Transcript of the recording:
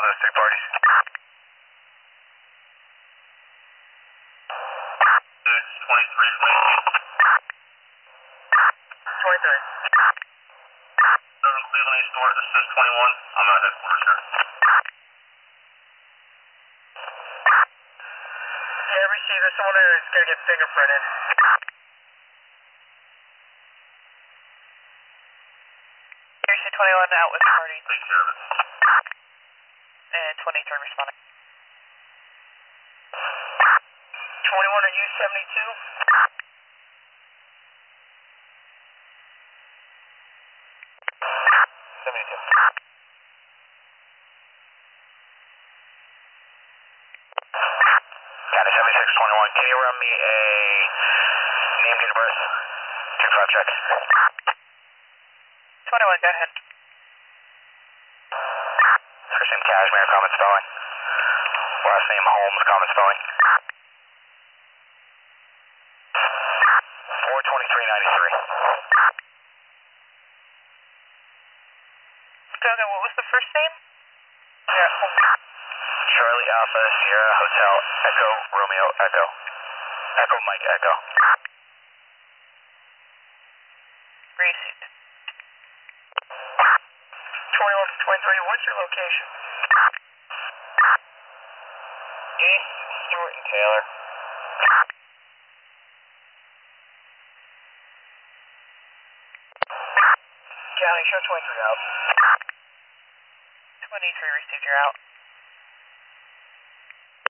those three parties. 23, 23. Cleveland East Door, this is 21. I'm at headquarters here. Yeah, receiver. Someone there is going to get fingerprinted. RC 21 out with party. Take care of it. And 23 responding. 21, are you 72? County 7621, can you run me a name, date of birth, 2-5 check? 21, go ahead. First name Cashmere, common spelling. Last name Holmes, common spelling. 42393. Dogan, what was the first name? Yeah. Charlie Alpha Sierra Hotel Echo Romeo Echo. Echo Mike Echo. Received. 21 to 23, what's your location? East Stewart and Taylor. County, show 23 out. 23 received, you're out.